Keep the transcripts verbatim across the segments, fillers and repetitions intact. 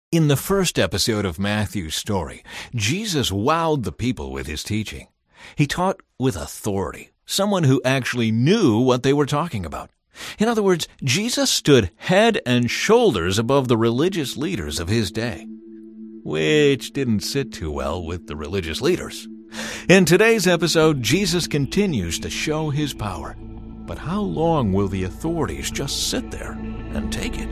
In the first episode of Matthew's story, Jesus wowed the people with his teaching. He taught with authority, someone who actually knew what they were talking about. In other words, Jesus stood head and shoulders above the religious leaders of his day, which didn't sit too well with the religious leaders. In today's episode, Jesus continues to show his power. But how long will the authorities just sit there and take it?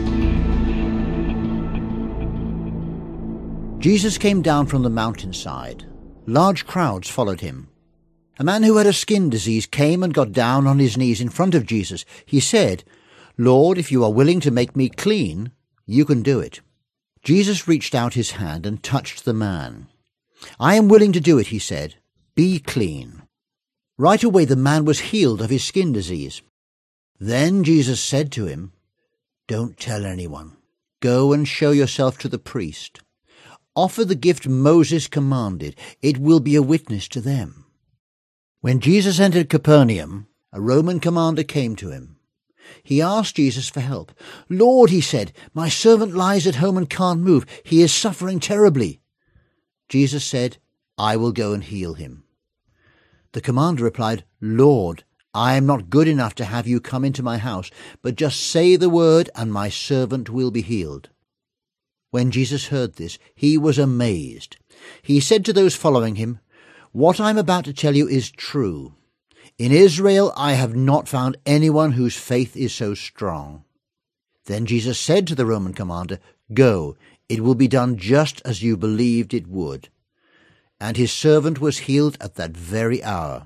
Jesus came down from the mountainside. Large crowds followed him. A man who had a skin disease came and got down on his knees in front of Jesus. He said, "Lord, if you are willing to make me clean, you can do it." Jesus reached out his hand and touched the man. "I am willing to do it," he said. "Be clean." Right away the man was healed of his skin disease. Then Jesus said to him, "Don't tell anyone. Go and show yourself to the priest. Offer the gift Moses commanded. It will be a witness to them." When Jesus entered Capernaum, a Roman commander came to him. He asked Jesus for help. "Lord," he said, "my servant lies at home and can't move. He is suffering terribly." Jesus said, "I will go and heal him." The commander replied, "Lord, I am not good enough to have you come into my house, but just say the word and my servant will be healed." When Jesus heard this, he was amazed. He said to those following him, "What I am about to tell you is true. In Israel I have not found anyone whose faith is so strong." Then Jesus said to the Roman commander, "Go, it will be done just as you believed it would." And his servant was healed at that very hour.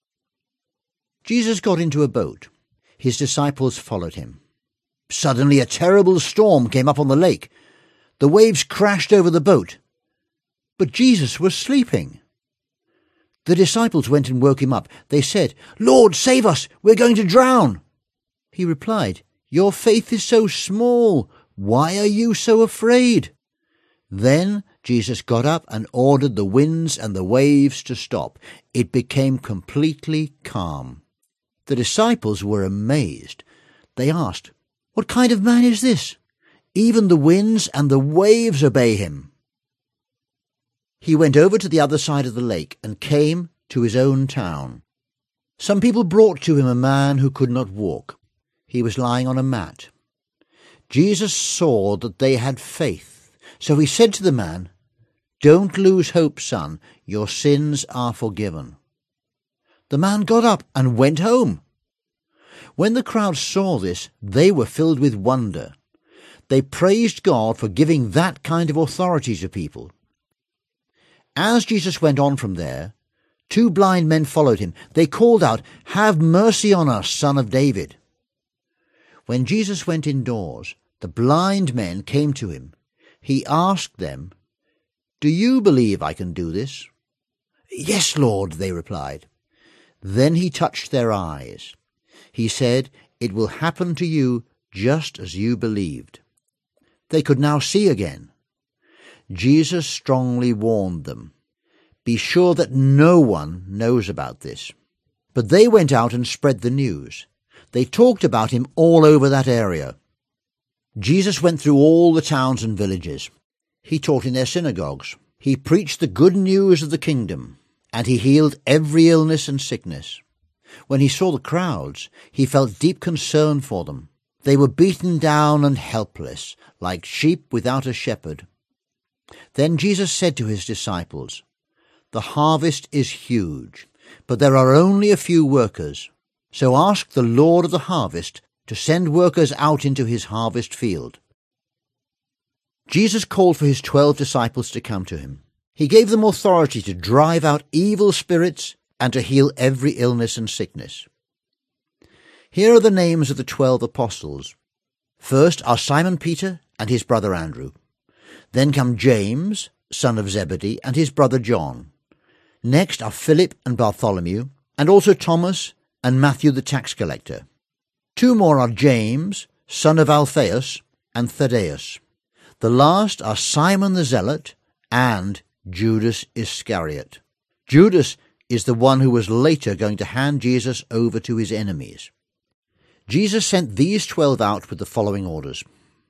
Jesus got into a boat. His disciples followed him. Suddenly a terrible storm came up on the lake. The waves crashed over the boat. But Jesus was sleeping. The disciples went and woke him up. They said, "Lord, save us! We're going to drown!" He replied, "Your faith is so small. Why are you so afraid?" Then Jesus got up and ordered the winds and the waves to stop. It became completely calm. The disciples were amazed. They asked, "What kind of man is this? Even the winds and the waves obey him." He went over to the other side of the lake and came to his own town. Some people brought to him a man who could not walk. He was lying on a mat. Jesus saw that they had faith, so he said to the man, "Don't lose hope, son. Your sins are forgiven." The man got up and went home. When the crowd saw this, they were filled with wonder. They praised God for giving that kind of authority to people. As Jesus went on from there, two blind men followed him. They called out, "Have mercy on us, Son of David." When Jesus went indoors, the blind men came to him. He asked them, "Do you believe I can do this?" "Yes, Lord," they replied. Then he touched their eyes. He said, "It will happen to you just as you believed." They could now see again. Jesus strongly warned them, "Be sure that no one knows about this." But they went out and spread the news. They talked about him all over that area. Jesus went through all the towns and villages. He taught in their synagogues. He preached the good news of the kingdom, and he healed every illness and sickness. When he saw the crowds, he felt deep concern for them. They were beaten down and helpless, like sheep without a shepherd. Then Jesus said to his disciples, "The harvest is huge, but there are only a few workers. So ask the Lord of the harvest to send workers out into his harvest field." Jesus called for his twelve disciples to come to him. He gave them authority to drive out evil spirits and to heal every illness and sickness. Here are the names of the twelve apostles. First are Simon Peter and his brother Andrew. Then come James, son of Zebedee, and his brother John. Next are Philip and Bartholomew, and also Thomas and Matthew the tax collector. Two more are James, son of Alphaeus, and Thaddeus. The last are Simon the Zealot and Judas Iscariot. Judas is the one who was later going to hand Jesus over to his enemies. Jesus sent these twelve out with the following orders.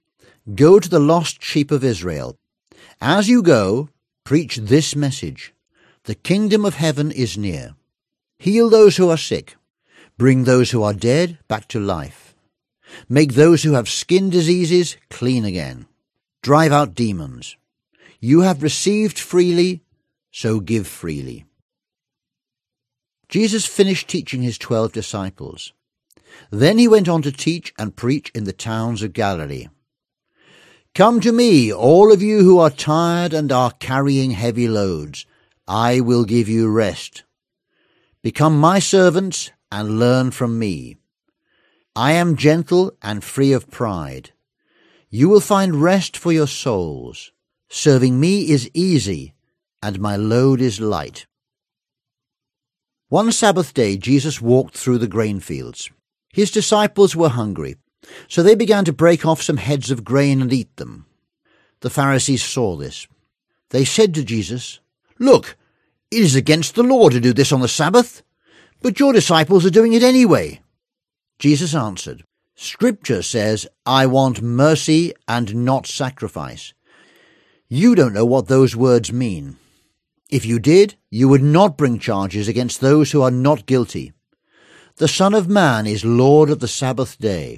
Go to the lost sheep of Israel. As you go, preach this message. The kingdom of heaven is near. Heal those who are sick. Bring those who are dead back to life. Make those who have skin diseases clean again. Drive out demons. You have received freely, so give freely. Jesus finished teaching his twelve disciples. Then he went on to teach and preach in the towns of Galilee. Come to me, all of you who are tired and are carrying heavy loads. I will give you rest. Become my servants and learn from me. I am gentle and free of pride. You will find rest for your souls. Serving me is easy, and my load is light. One Sabbath day Jesus walked through the grain fields. His disciples were hungry, so they began to break off some heads of grain and eat them. The Pharisees saw this. They said to Jesus, Look, it is against the law to do this on the Sabbath, but your disciples are doing it anyway. Jesus answered, Scripture says, I want mercy and not sacrifice. You don't know what those words mean. If you did, you would not bring charges against those who are not guilty. The Son of Man is Lord of the Sabbath day.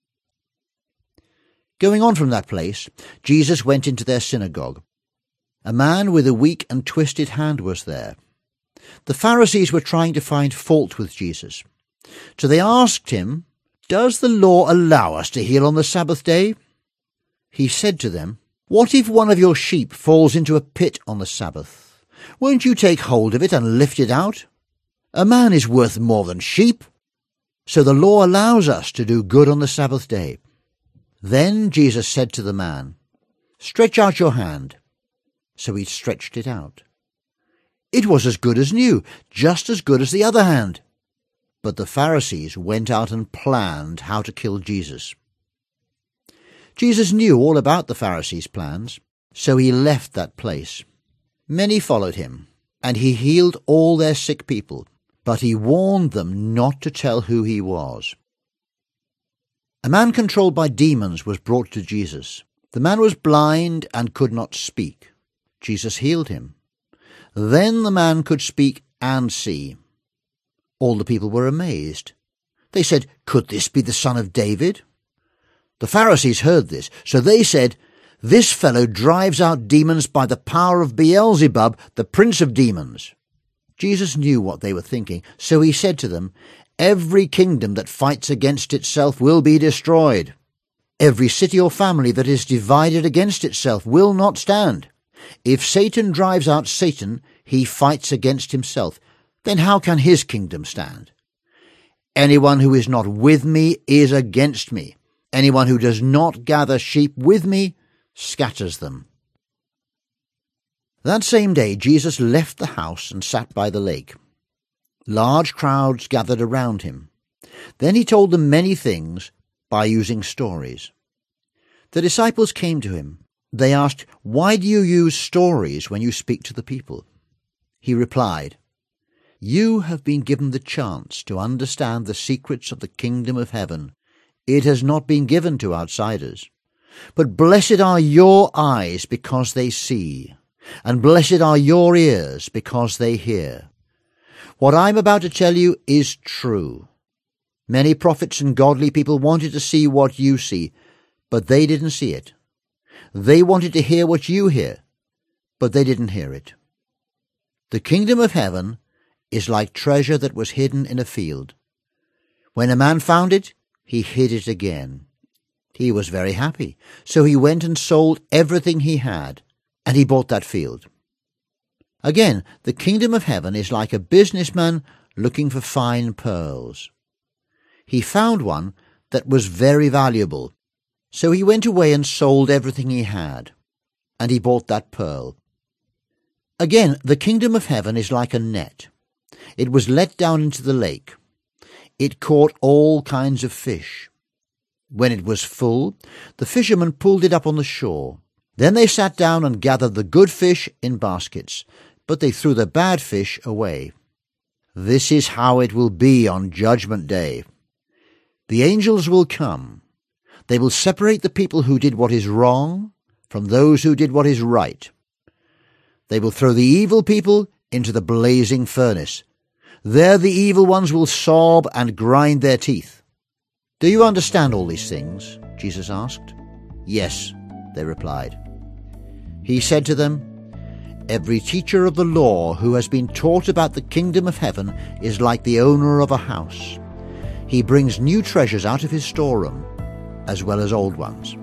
Going on from that place, Jesus went into their synagogue. A man with a weak and twisted hand was there. The Pharisees were trying to find fault with Jesus. So they asked him, Does the law allow us to heal on the Sabbath day? He said to them, What if one of your sheep falls into a pit on the Sabbath? Won't you take hold of it and lift it out? A man is worth more than sheep. So the law allows us to do good on the Sabbath day. Then Jesus said to the man, Stretch out your hand. So he stretched it out. It was as good as new, just as good as the other hand. But the Pharisees went out and planned how to kill Jesus. Jesus knew all about the Pharisees' plans, so he left that place. Many followed him, and he healed all their sick people, but he warned them not to tell who he was. A man controlled by demons was brought to Jesus. The man was blind and could not speak. Jesus healed him. Then the man could speak and see. All the people were amazed. They said, Could this be the son of David? The Pharisees heard this, so they said, This fellow drives out demons by the power of Beelzebub, the prince of demons. Jesus knew what they were thinking, so he said to them, Every kingdom that fights against itself will be destroyed. Every city or family that is divided against itself will not stand. If Satan drives out Satan, he fights against himself. Then how can his kingdom stand? Anyone who is not with me is against me. Anyone who does not gather sheep with me scatters them. That same day Jesus left the house and sat by the lake. Large crowds gathered around him. Then he told them many things by using stories. The disciples came to him. They asked, Why do you use stories when you speak to the people? He replied, You have been given the chance to understand the secrets of the kingdom of heaven. It has not been given to outsiders. But blessed are your eyes because they see, and blessed are your ears because they hear. What I'm about to tell you is true. Many prophets and godly people wanted to see what you see, but they didn't see it. They wanted to hear what you hear, but they didn't hear it. The kingdom of heaven is like treasure that was hidden in a field. When a man found it, he hid it again. He was very happy, so he went and sold everything he had, and he bought that field. Again, the kingdom of heaven is like a businessman looking for fine pearls. He found one that was very valuable, so he went away and sold everything he had, and he bought that pearl. Again, the kingdom of heaven is like a net. It was let down into the lake. It caught all kinds of fish. When it was full, the fishermen pulled it up on the shore. Then they sat down and gathered the good fish in baskets, but they threw the bad fish away. This is how it will be on Judgment Day. The angels will come. They will separate the people who did what is wrong from those who did what is right. They will throw the evil people into the blazing furnace. There the evil ones will sob and grind their teeth. Do you understand all these things? Jesus asked. Yes, they replied. He said to them, Every teacher of the law who has been taught about the kingdom of heaven is like the owner of a house. He brings new treasures out of his storeroom, as well as old ones.